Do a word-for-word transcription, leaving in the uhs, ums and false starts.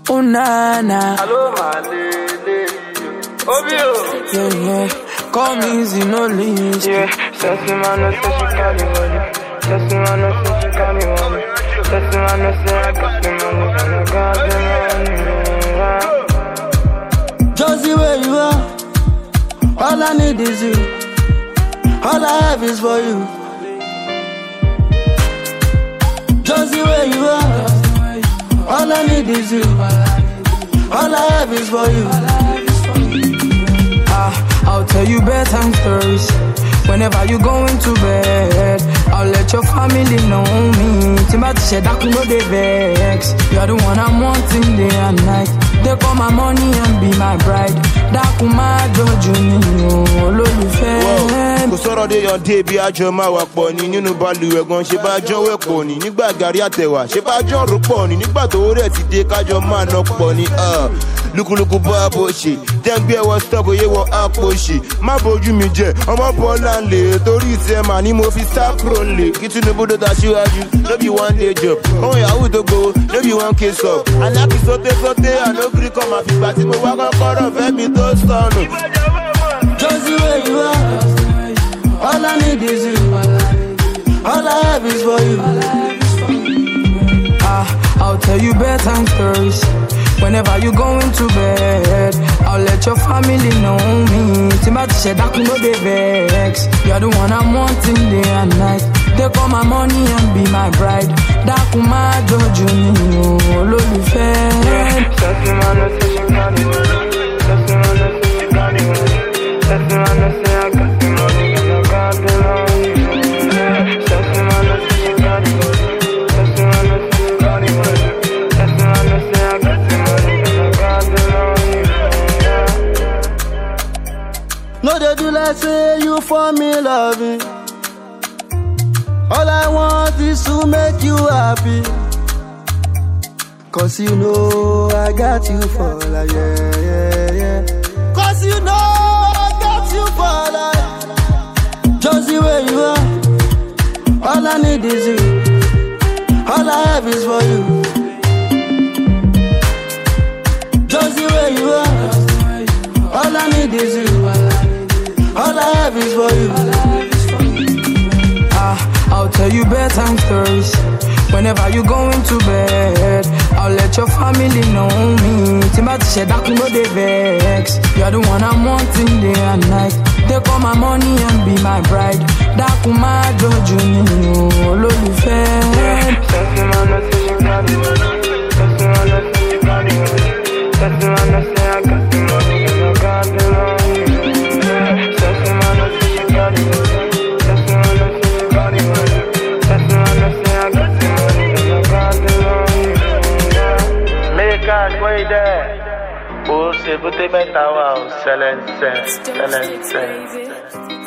Oh na na. Hello, my lady. Obio. Yeah, yeah. Call me easy, no leash. Yeah, sexy man, no say she got the money. Sexy man, no say she got the money. Sexy man, no say I got the money. I got the money. Just the way you are. All I need is you. All I have is for you. Just the way you are. All I need is you. All I have is for you. Ah, I'll tell you bedtime stories. Whenever you going to bed, I'll let your family know me. Timothy said I could know they vex. You're the one I'm wanting day and night. Take all my money and be my bride. That could my judge me, oh, love you fair. Kò sọ̀rọ̀ dé yan dé bí àjọ máa wà pọ̀ ní nínú balùwẹ̀ gan ṣe bá jọ wẹ̀ pọ̀ ní nígbà gàrí àtẹ̀wà ṣe bá jọ rò pọ̀ ní nígbà tó rẹ̀ ti dé kájọ máa ná pọ̀ ní lukuluku bá bó ṣe dẹ́gbẹ́ ẹwọ stop oyé wọ àpò ṣe má bójú mi jẹ ọmọ bọ́lá ń lè torí ìtẹ́ mà ní mo fi sápro lè kí Tinubu tó ta síwájú no be one day job ohun yahoo tó gbowó no be one case up aláàkì sóté sóté ànógiri kan máa fìgbà tí mo wá kọ́kọ́rọ́ fẹ́mi tó sọnù. Just the way you are. All I need is you. All I have is for you. Ah, I'll tell you bedtime stories. Whenever you going to bed, I'll let your family know me. Timothy said I could know they vex. You're the one I'm wanting day and night. Take all my money and be my bride. That could my judge me, oh, love you fair. Sexy man, no say she got the money. Sexy man, no say she got the money. Sexy man, no say I got the money. I got the money. Sexy man, no say she got the money. Sexy man, no say she got the money. Sexy man, no say I got the money. I got the money. No, they do like say you for me loving. All I want is to make you happy. Cause you know I got you for life, yeah, yeah, yeah. Cause you know I got you for life. Just the way you are. All I need is you. All I have is for you. Just the way you are. All I need is you. All I have is for you. Ah, I'll tell you bedtime stories. Whenever you going to bed, I'll let your family know me. Timothy said I could know they vex. You're the one I'm wanting day and night. Take all my money and be my bride. That could my judge me, oh, love you fair. Sexy man, no say she got the money. Sexy man, no say she got the money. Sexy man, no say I got the money. I got the money. Sexy man, no say she got the money. Sexy man, no say she got the money. Sexy man, no say I got the money. I got the money. Make us wait there. Oh, c'est pour te mettre à wow, c'est l'excès, c'est l'excès.